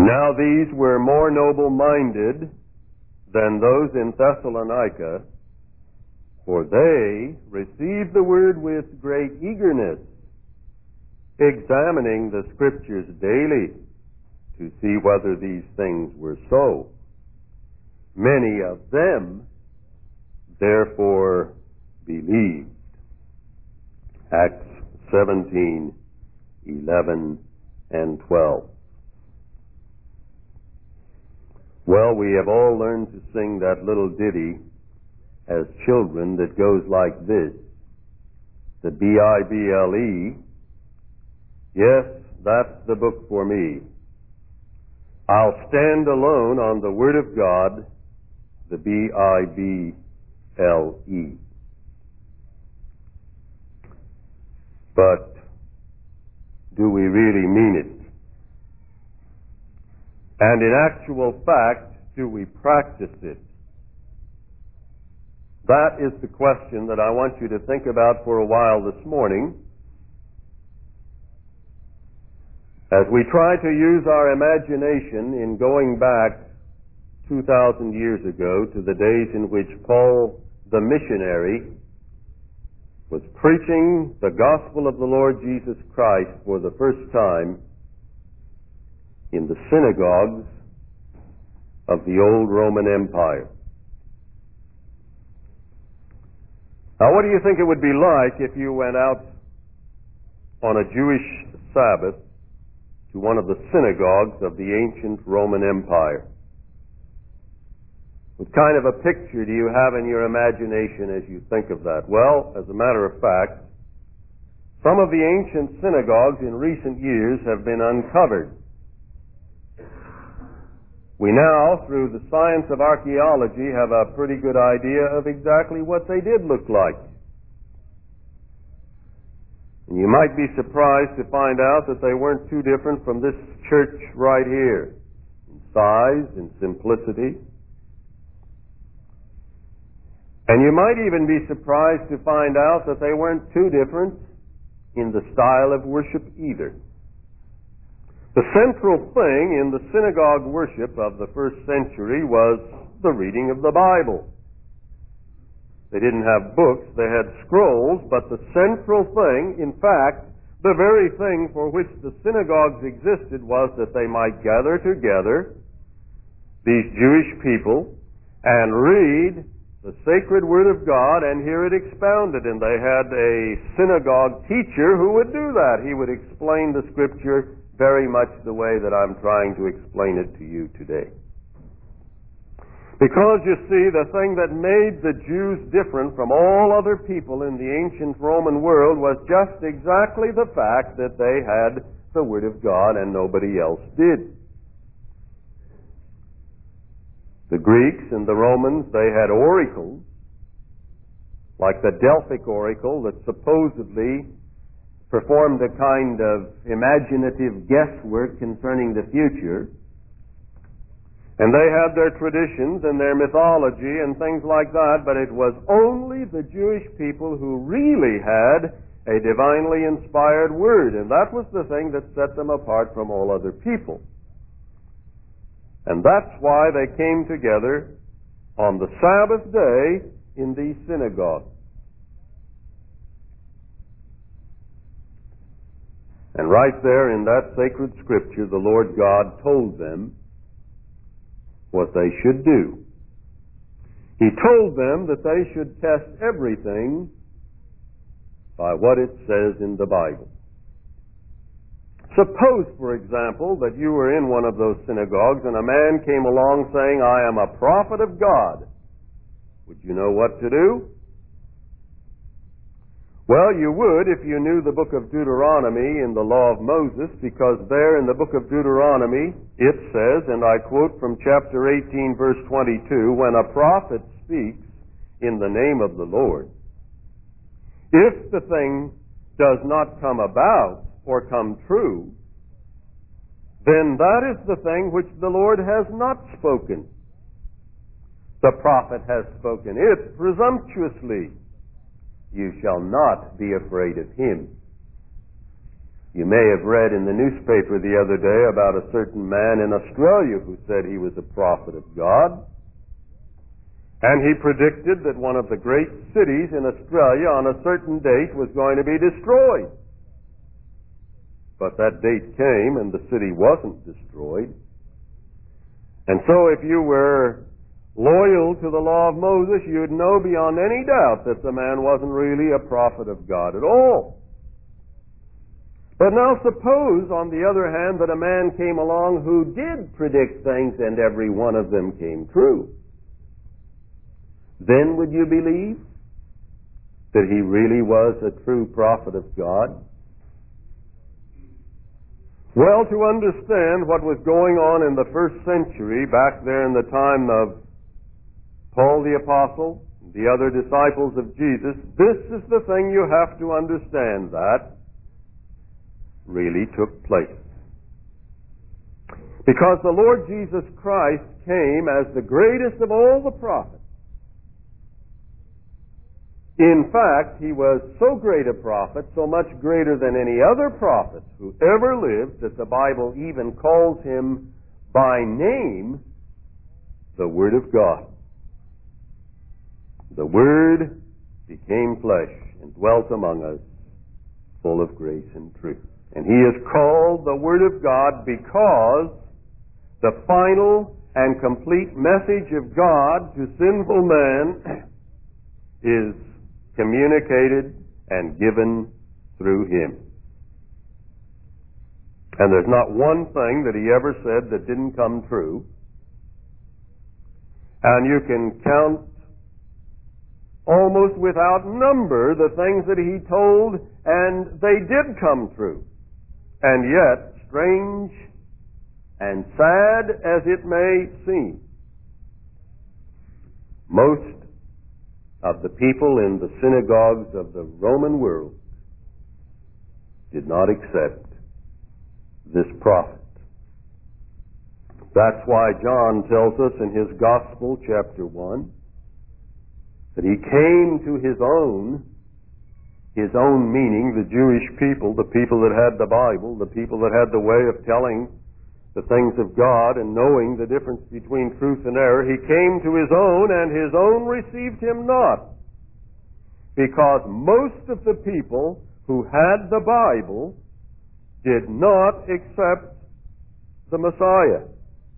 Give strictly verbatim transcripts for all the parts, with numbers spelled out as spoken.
Now these were more noble-minded than those in Thessalonica, for they received the word with great eagerness, examining the Scriptures daily to see whether these things were so. Many of them therefore believed. Acts seventeen, eleven, and twelve. Well, we have all learned to sing that little ditty as children that goes like this. The B I B L E. Yes, that's the book for me. I'll stand alone on the Word of God, the B I B L E. But do we really mean it? And in actual fact, do we practice it? That is the question that I want you to think about for a while this morning, as we try to use our imagination in going back two thousand years ago to the days in which Paul the missionary was preaching the gospel of the Lord Jesus Christ for the first time in the synagogues of the old Roman Empire. Now, what do you think it would be like if you went out on a Jewish Sabbath to one of the synagogues of the ancient Roman Empire? What kind of a picture do you have in your imagination as you think of that? Well, as a matter of fact, some of the ancient synagogues in recent years have been uncovered. We now, through the science of archaeology, have a pretty good idea of exactly what they did look like. And you might be surprised to find out that they weren't too different from this church right here, in size and simplicity. And you might even be surprised to find out that they weren't too different in the style of worship either. The central thing in the synagogue worship of the first century was the reading of the Bible. They didn't have books, they had scrolls, but the central thing, in fact, the very thing for which the synagogues existed was that they might gather together, these Jewish people, and read the sacred Word of God and hear it expounded. And they had a synagogue teacher who would do that. He would explain the Scripture very much the way that I'm trying to explain it to you today. Because, you see, the thing that made the Jews different from all other people in the ancient Roman world was just exactly the fact that they had the Word of God and nobody else did. The Greeks and the Romans, they had oracles, like the Delphic oracle that supposedly performed a kind of imaginative guesswork concerning the future. And they had their traditions and their mythology and things like that, but it was only the Jewish people who really had a divinely inspired word, and that was the thing that set them apart from all other people. And that's why they came together on the Sabbath day in these synagogues. And right there in that sacred Scripture, the Lord God told them what they should do. He told them that they should test everything by what it says in the Bible. Suppose, for example, that you were in one of those synagogues and a man came along saying, "I am a prophet of God." Would you know what to do? Well, you would if you knew the book of Deuteronomy in the law of Moses, because there in the book of Deuteronomy it says, and I quote from chapter eighteen, verse twenty-two, "When a prophet speaks in the name of the Lord, if the thing does not come about or come true, then that is the thing which the Lord has not spoken. The prophet has spoken it presumptuously. You shall not be afraid of him." You may have read in the newspaper the other day about a certain man in Australia who said he was a prophet of God. And he predicted that one of the great cities in Australia on a certain date was going to be destroyed. But that date came and the city wasn't destroyed. And so if you were loyal to the law of Moses, you'd know beyond any doubt that the man wasn't really a prophet of God at all. But now suppose, on the other hand, that a man came along who did predict things and every one of them came true. Then would you believe that he really was a true prophet of God? Well, to understand what was going on in the first century, back there in the time of Paul the Apostle, the other disciples of Jesus, this is the thing you have to understand that really took place. Because the Lord Jesus Christ came as the greatest of all the prophets. In fact, he was so great a prophet, so much greater than any other prophet who ever lived, that the Bible even calls him by name the Word of God. The Word became flesh and dwelt among us, full of grace and truth. And he is called the Word of God because the final and complete message of God to sinful man is communicated and given through him. And there's not one thing that he ever said that didn't come true. And you can count almost without number the things that he told, and they did come true. And yet, strange and sad as it may seem, most of the people in the synagogues of the Roman world did not accept this prophet. That's why John tells us in his Gospel, chapter one, that he came to his own, his own meaning, the Jewish people, the people that had the Bible, the people that had the way of telling the things of God and knowing the difference between truth and error. He came to his own, and his own received him not. Because most of the people who had the Bible did not accept the Messiah,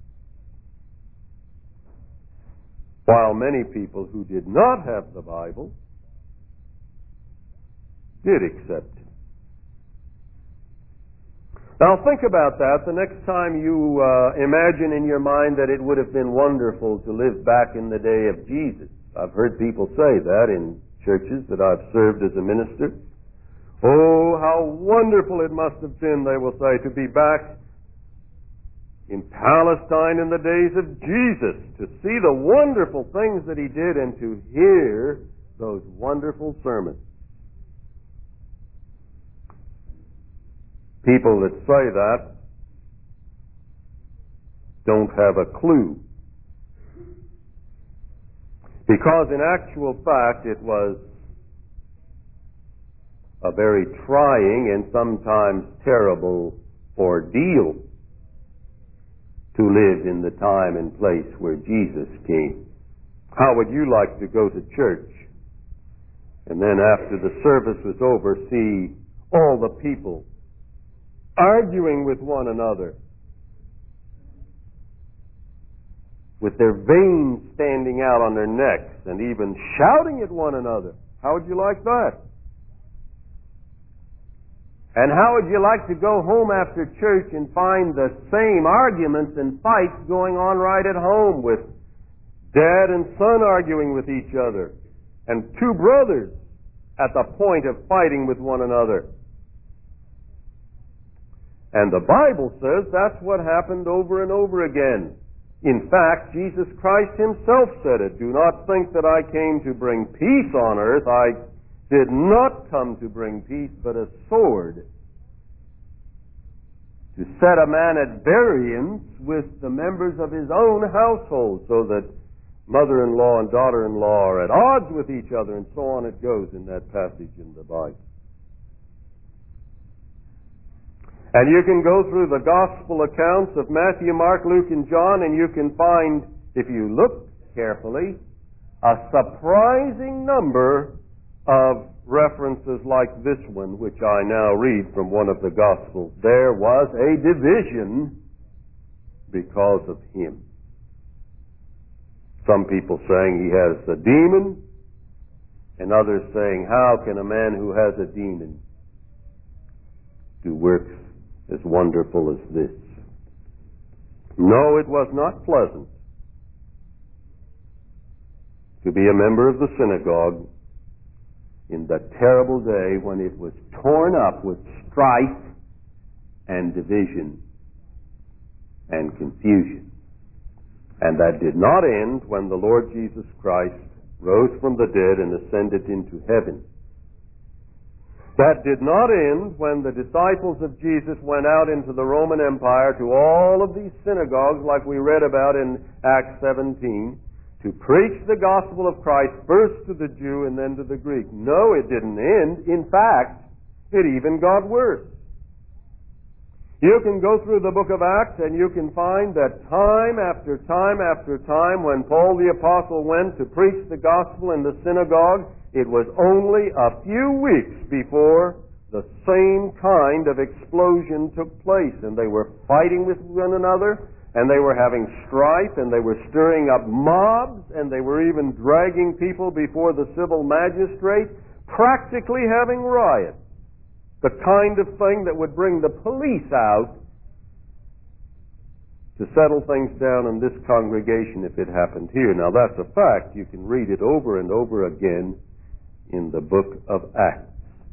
while many people who did not have the Bible did accept him. Now think about that the next time you uh, imagine in your mind that it would have been wonderful to live back in the day of Jesus. I've heard people say that in churches that I've served as a minister. Oh, how wonderful it must have been, they will say, to be back in Palestine in the days of Jesus, to see the wonderful things that he did and to hear those wonderful sermons. People that say that don't have a clue. Because in actual fact it was a very trying and sometimes terrible ordeal to live in the time and place where Jesus came. How would you like to go to church and then after the service was over see all the people arguing with one another, with their veins standing out on their necks and even shouting at one another? How would you like that? And how would you like to go home after church and find the same arguments and fights going on right at home, with dad and son arguing with each other and two brothers at the point of fighting with one another? And the Bible says that's what happened over and over again. In fact, Jesus Christ himself said it. Do not think that I came to bring peace on earth. I did not come to bring peace, but a sword, to set a man at variance with the members of his own household, so that mother-in-law and daughter-in-law are at odds with each other, and so on it goes in that passage in the Bible. And you can go through the gospel accounts of Matthew, Mark, Luke, and John, and you can find, if you look carefully, a surprising number of references like this one, which I now read from one of the Gospels. There was a division because of him. Some people saying he has a demon, and others saying, how can a man who has a demon do works as wonderful as this? No, it was not pleasant to be a member of the synagogue in the terrible day when it was torn up with strife and division and confusion. And that did not end when the Lord Jesus Christ rose from the dead and ascended into heaven. That did not end when the disciples of Jesus went out into the Roman Empire to all of these synagogues like we read about in Acts seventeen, to preach the gospel of Christ first to the Jew and then to the Greek. No, it didn't end. In fact, it even got worse. You can go through the book of Acts and you can find that time after time after time when Paul the Apostle went to preach the gospel in the synagogue, it was only a few weeks before the same kind of explosion took place, and they were fighting with one another, and they were having strife, and they were stirring up mobs, and they were even dragging people before the civil magistrate, practically having riots. The kind of thing that would bring the police out to settle things down in this congregation if it happened here. Now that's a fact. You can read it over and over again in the book of Acts.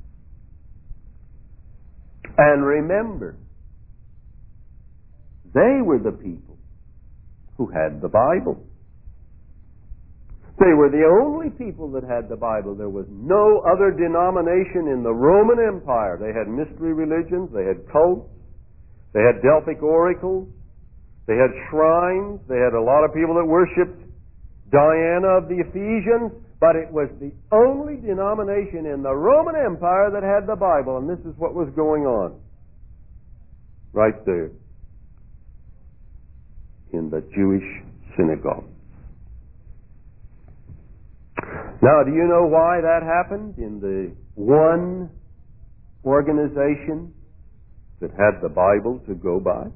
And remember, they were the people who had the Bible. They were the only people that had the Bible. There was no other denomination in the Roman Empire. They had mystery religions, they had cults, they had Delphic oracles, they had shrines, they had a lot of people that worshipped Diana of the Ephesians, but it was the only denomination in the Roman Empire that had the Bible, and this is what was going on right there in the Jewish synagogue. Now, do you know why that happened in the one organization that had the Bible to go by?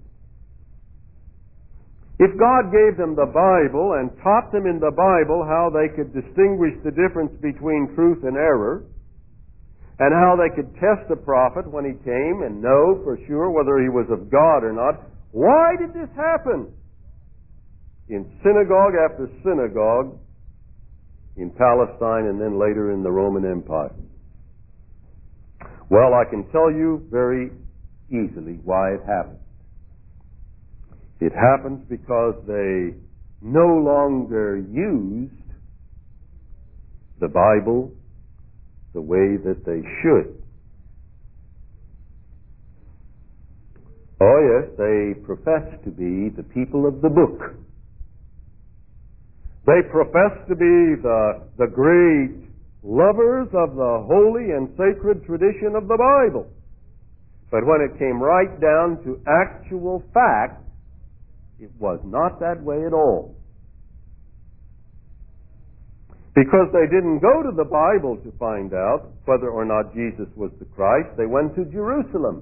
If God gave them the Bible and taught them in the Bible how they could distinguish the difference between truth and error, and how they could test a prophet when he came and know for sure whether he was of God or not, why did this happen in synagogue after synagogue in Palestine and then later in the Roman Empire? Well, I can tell you very easily why it happened. It happens because they no longer used the Bible the way that they should. Oh yes, they profess to be the people of the book. They profess to be the, the great lovers of the holy and sacred tradition of the Bible. But when it came right down to actual fact, it was not that way at all. Because they didn't go to the Bible to find out whether or not Jesus was the Christ, they went to Jerusalem.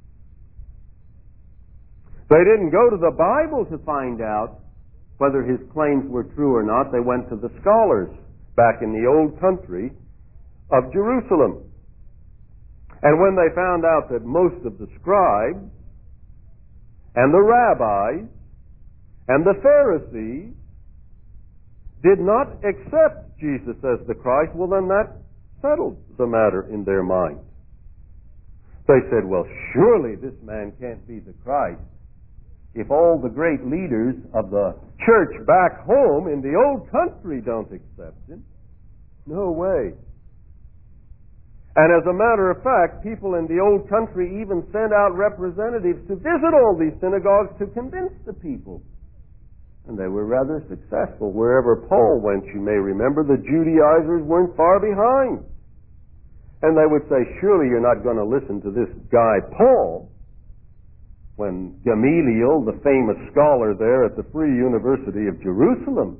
They didn't go to the Bible to find out whether his claims were true or not. They went to the scholars back in the old country of Jerusalem. And when they found out that most of the scribes and the rabbis and the Pharisees did not accept Jesus as the Christ, well then that settled the matter in their mind. They said, well, surely this man can't be the Christ if all the great leaders of the church back home in the old country don't accept him. No way. And as a matter of fact, people in the old country even sent out representatives to visit all these synagogues to convince the people. And they were rather successful. Wherever Paul went, you may remember, the Judaizers weren't far behind. And they would say, surely you're not going to listen to this guy Paul, when Gamaliel, the famous scholar there at the Free University of Jerusalem,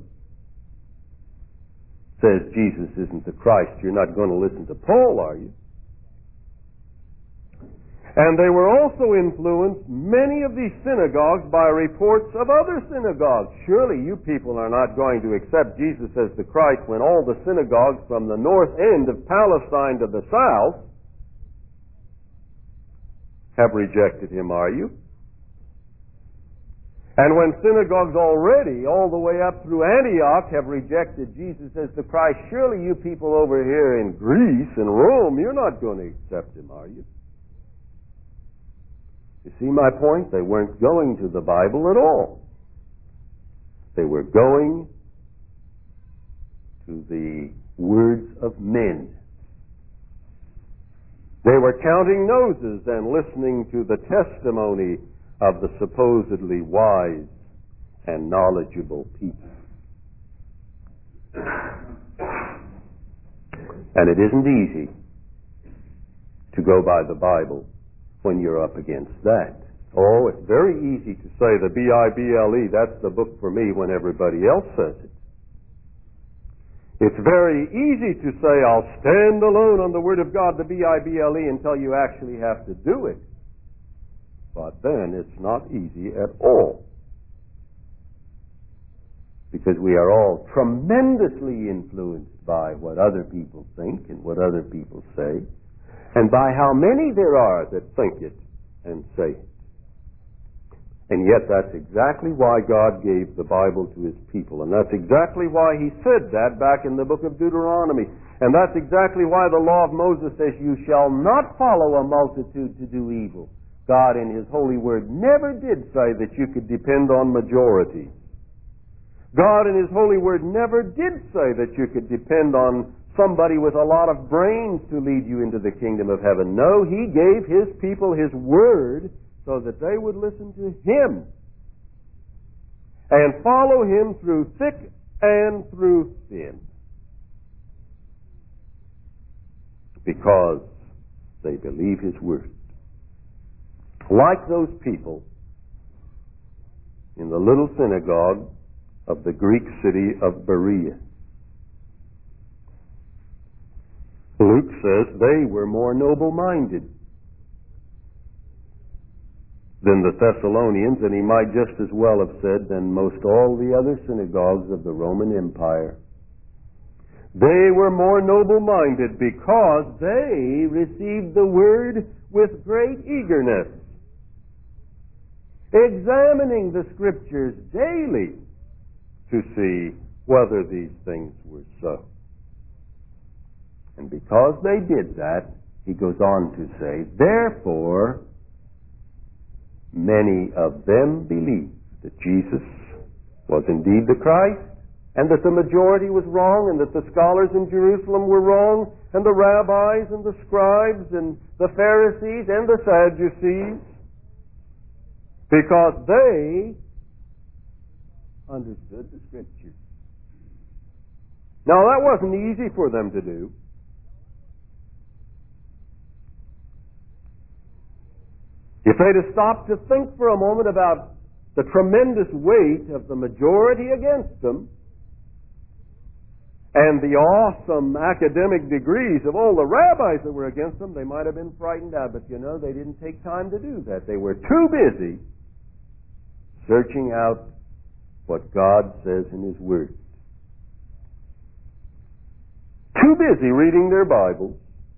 says Jesus isn't the Christ, you're not going to listen to Paul, are you? And they were also influenced, many of these synagogues, by reports of other synagogues. Surely you people are not going to accept Jesus as the Christ when all the synagogues from the north end of Palestine to the south have rejected him, are you? And when synagogues already, all the way up through Antioch, have rejected Jesus as the Christ, surely you people over here in Greece and Rome, you're not going to accept him, are you? You see my point? They weren't going to the Bible at all. They were going to the words of men. They were counting noses and listening to the testimony of the supposedly wise and knowledgeable people. And it isn't easy to go by the Bible when you're up against that. Oh, it's very easy to say the B I B L E, that's the book for me when everybody else says it. It's very easy to say, I'll stand alone on the Word of God, the B I B L E, until you actually have to do it. But then it's not easy at all. Because we are all tremendously influenced by what other people think and what other people say, and by how many there are that think it and say it. And yet that's exactly why God gave the Bible to His people. And that's exactly why He said that back in the book of Deuteronomy. And that's exactly why the law of Moses says, you shall not follow a multitude to do evil. God in His holy word never did say that you could depend on majority. God in His holy word never did say that you could depend on somebody with a lot of brains to lead you into the kingdom of heaven. No, He gave His people His word so that they would listen to Him and follow Him through thick and through thin, because they believe His word. Like those people in the little synagogue of the Greek city of Berea. Luke says they were more noble-minded than the Thessalonians, and he might just as well have said than most all the other synagogues of the Roman Empire. They were more noble-minded because they received the word with great eagerness, examining the Scriptures daily to see whether these things were so. And because they did that, he goes on to say, therefore, many of them believed that Jesus was indeed the Christ, and that the majority was wrong, and that the scholars in Jerusalem were wrong, and the rabbis and the scribes and the Pharisees and the Sadducees, because they understood the Scriptures. Now, that wasn't easy for them to do. If they'd have stopped to think for a moment about the tremendous weight of the majority against them and the awesome academic degrees of all the rabbis that were against them, they might have been frightened out. But you know, they didn't take time to do that. They were too busy searching out what God says in His Word. Too busy reading their Bibles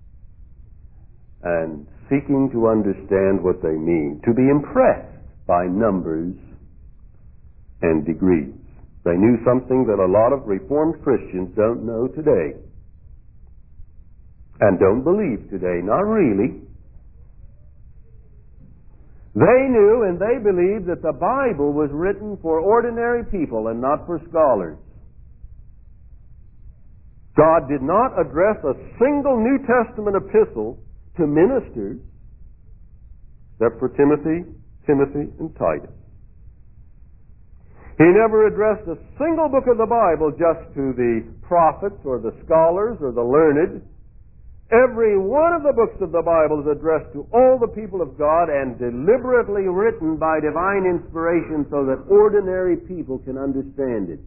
and seeking to understand what they mean, to be impressed by numbers and degrees. They knew something that a lot of Reformed Christians don't know today and don't believe today. Not really. They knew and they believed that the Bible was written for ordinary people and not for scholars. God did not address a single New Testament epistle to ministers, except for Timothy, Timothy, and Titus. He never addressed a single book of the Bible just to the prophets or the scholars or the learned, Every one of the books of the Bible is addressed to all the people of God and deliberately written by divine inspiration so that ordinary people can understand it.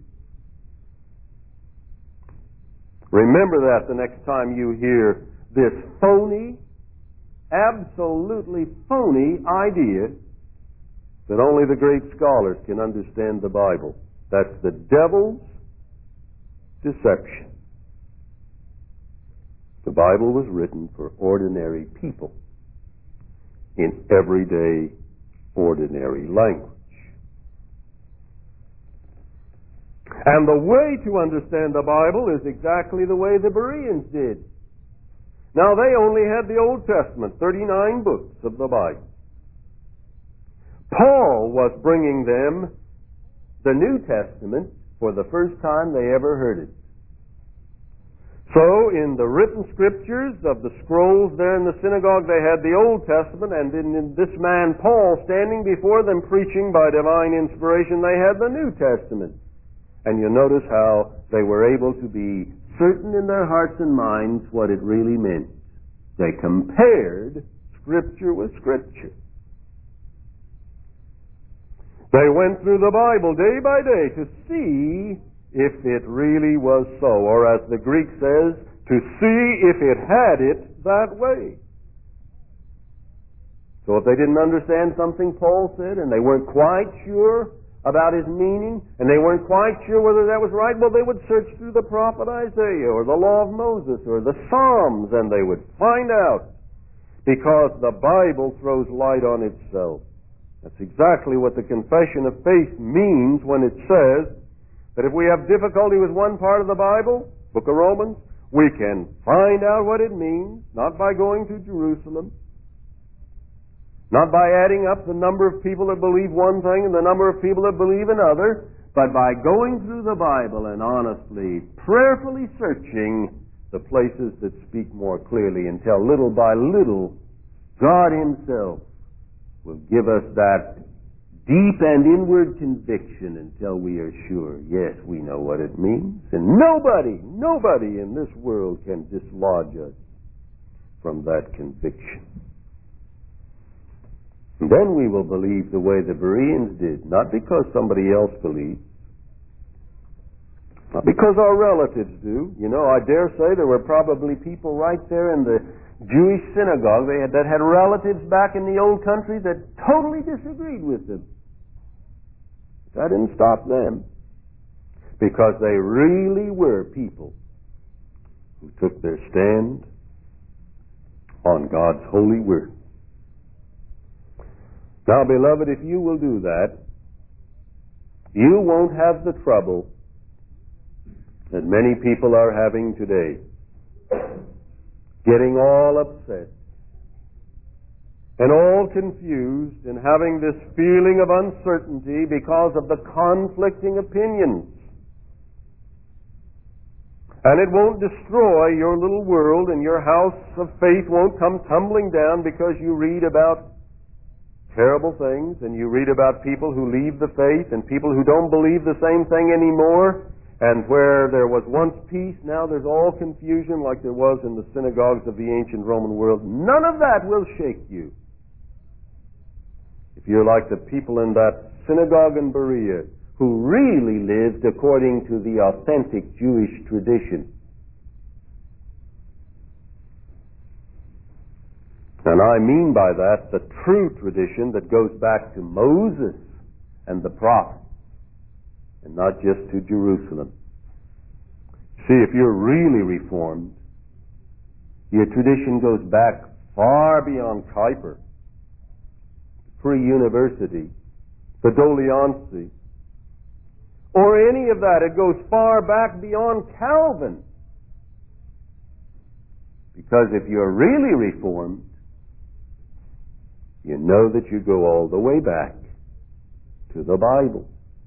Remember that the next time you hear this phony, absolutely phony idea that only the great scholars can understand the Bible. That's the devil's deception. The Bible was written for ordinary people in everyday, ordinary language. And the way to understand the Bible is exactly the way the Bereans did. Now, they only had the Old Testament, thirty-nine books of the Bible. Paul was bringing them the New Testament for the first time they ever heard it. So, in the written scriptures of the scrolls there in the synagogue, they had the Old Testament, and in this man Paul standing before them preaching by divine inspiration, they had the New Testament. And you notice how they were able to be certain in their hearts and minds what it really meant. They compared Scripture with Scripture. They went through the Bible day by day to see if it really was so, or as the Greek says, to see if it had it that way. So if they didn't understand something Paul said, and they weren't quite sure about his meaning, and they weren't quite sure whether that was right, well, they would search through the prophet Isaiah, or the law of Moses, or the Psalms, and they would find out, because the Bible throws light on itself. That's exactly what the confession of faith means when it says that if we have difficulty with one part of the Bible, Book of Romans, we can find out what it means, not by going to Jerusalem, not by adding up the number of people that believe one thing and the number of people that believe another, but by going through the Bible and honestly, prayerfully searching the places that speak more clearly, until little by little, God Himself will give us that deep and inward conviction until we are sure, yes, we know what it means. And nobody, nobody in this world can dislodge us from that conviction. And then we will believe the way the Bereans did, not because somebody else believes, not because our relatives do. You know, I dare say there were probably people right there in the Jewish synagogue they had, that had relatives back in the old country that totally disagreed with them. That didn't stop them, because they really were people who took their stand on God's holy word. Now, beloved, if you will do that, you won't have the trouble that many people are having today, getting all upset and all confused and having this feeling of uncertainty because of the conflicting opinions. And it won't destroy your little world, and your house of faith won't come tumbling down because you read about terrible things, and you read about people who leave the faith and people who don't believe the same thing anymore, and where there was once peace, now there's all confusion like there was in the synagogues of the ancient Roman world. None of that will shake you. If you're like the people in that synagogue in Berea who really lived according to the authentic Jewish tradition. And I mean by that the true tradition that goes back to Moses and the prophets, and not just to Jerusalem. See, if you're really Reformed, your tradition goes back far beyond Kuyper, Free University, the Doliancy, or any of that. It goes far back beyond Calvin. Because if you're really Reformed, you know that you go all the way back to the Bible.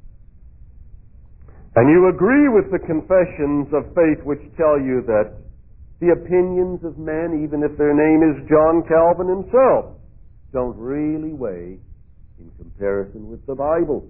And you agree with the confessions of faith which tell you that the opinions of men, even if their name is John Calvin himself, don't really weigh in comparison with the Bible.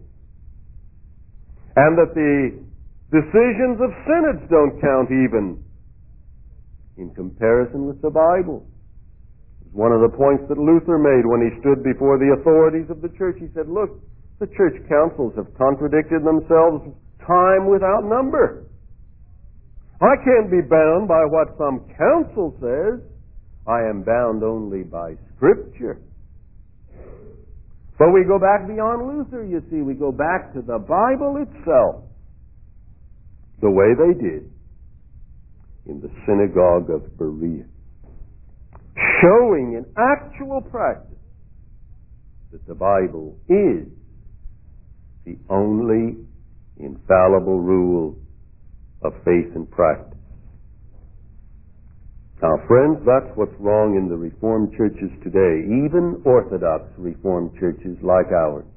And that the decisions of synods don't count even in comparison with the Bible. It was one of the points that Luther made when he stood before the authorities of the church. He said, look, the church councils have contradicted themselves time without number. I can't be bound by what some council says. I am bound only by Scripture. But we go back beyond Luther, you see. We go back to the Bible itself, the way they did in the synagogue of Berea, showing in actual practice that the Bible is the only infallible rule of faith and practice. Now, friends, that's what's wrong in the Reformed churches today, even Orthodox Reformed churches like ours.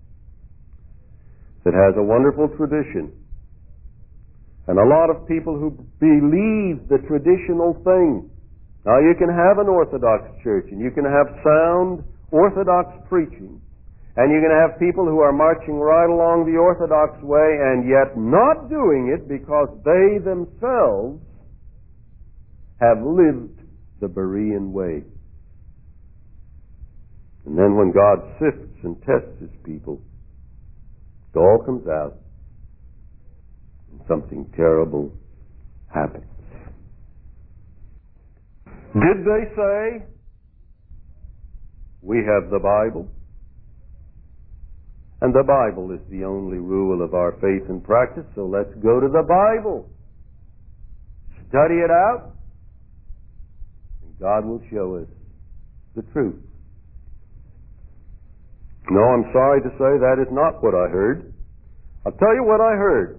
It has a wonderful tradition, and a lot of people who believe the traditional thing. Now, you can have an Orthodox church, and you can have sound Orthodox preaching, and you can have people who are marching right along the Orthodox way and yet not doing it because they themselves have lived the Berean way. And then when God sifts and tests His people, it all comes out and something terrible happens. Did they say, we have the Bible, and the Bible is the only rule of our faith and practice, so let's go to the Bible, study it out, and God will show us the truth? No, I'm sorry to say that is not what I heard. I'll tell you what I heard.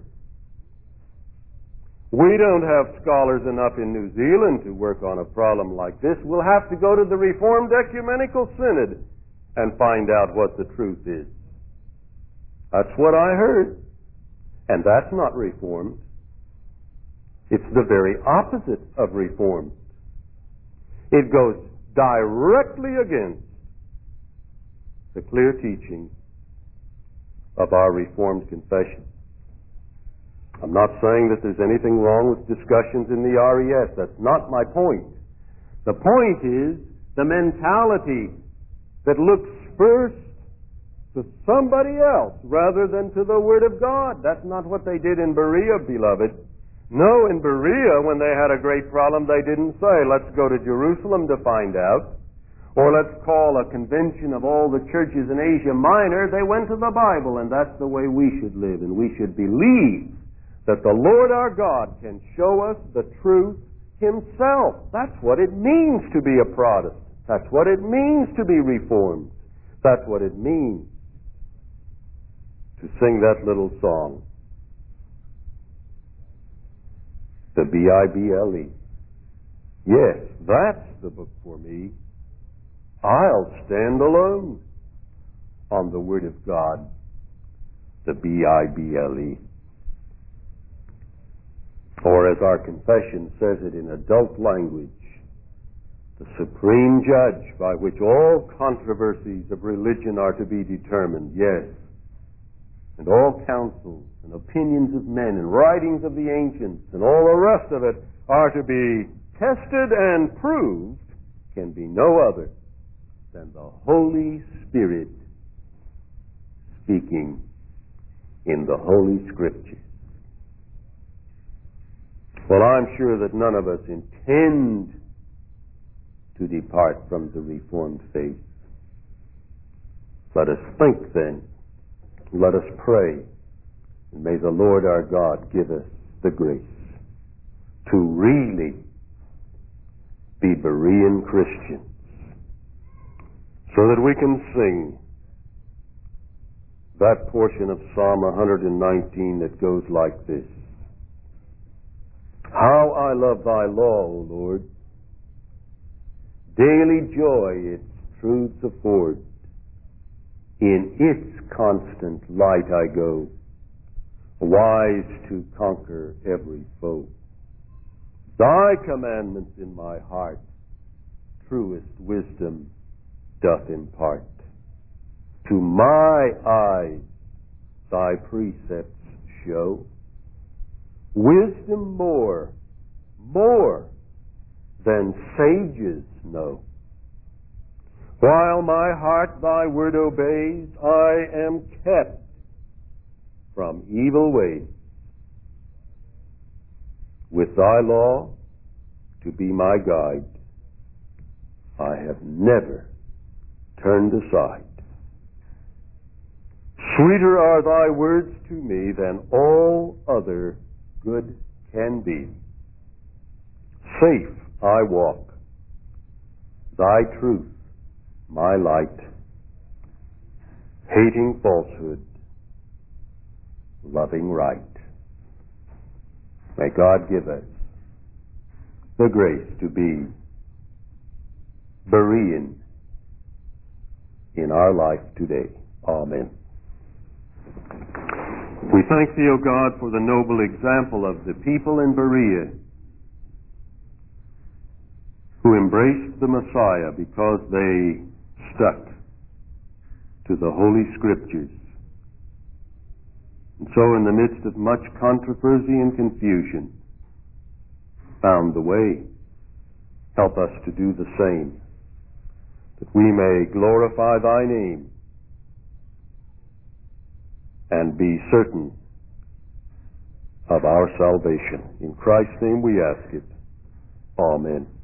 We don't have scholars enough in New Zealand to work on a problem like this. We'll have to go to the Reformed Ecumenical Synod and find out what the truth is. That's what I heard. And that's not Reformed. It's the very opposite of Reformed. It goes directly against the clear teaching of our Reformed confession. I'm not saying that there's anything wrong with discussions in the R E S. That's not my point. The point is the mentality that looks first to somebody else rather than to the Word of God. That's not what they did in Berea, beloved. No, in Berea, when they had a great problem, they didn't say, let's go to Jerusalem to find out, or let's call a convention of all the churches in Asia Minor. They went to the Bible, and that's the way we should live, and we should believe that the Lord our God can show us the truth Himself. That's what it means to be a Protestant. That's what it means to be Reformed. That's what it means to sing that little song, the B I B L E. Yes, that's the book for me. I'll stand alone on the Word of God, the B I B L E. Or as our confession says it in adult language, the supreme judge by which all controversies of religion are to be determined, yes, and all counsels and opinions of men and writings of the ancients and all the rest of it are to be tested and proved, can be no other than the Holy Spirit speaking in the Holy Scriptures. Well, I'm sure that none of us intend to depart from the Reformed faith. Let us think then. Let us pray. And may the Lord our God give us the grace to really be Berean Christians, so that we can sing that portion of Psalm one nineteen that goes like this. How I love thy law, O Lord. Daily joy its truths afford. In its constant light I go, wise to conquer every foe. Thy commandments in my heart truest wisdom doth impart. To my eyes thy precepts show. Wisdom more, more than sages know. While my heart thy word obeys, I am kept from evil ways. With thy law to be my guide, I have never turned aside. Sweeter are thy words to me than all other good can be. Safe I walk, thy truth my light, hating falsehood, loving right. May God give us the grace to be Berean in our life today. Amen. We thank thee, O God, for the noble example of the people in Berea who embraced the Messiah because they stuck to the Holy Scriptures. And so in the midst of much controversy and confusion, found the way. Help us to do the same, that we may glorify thy name and be certain of our salvation. In Christ's name we ask it. Amen.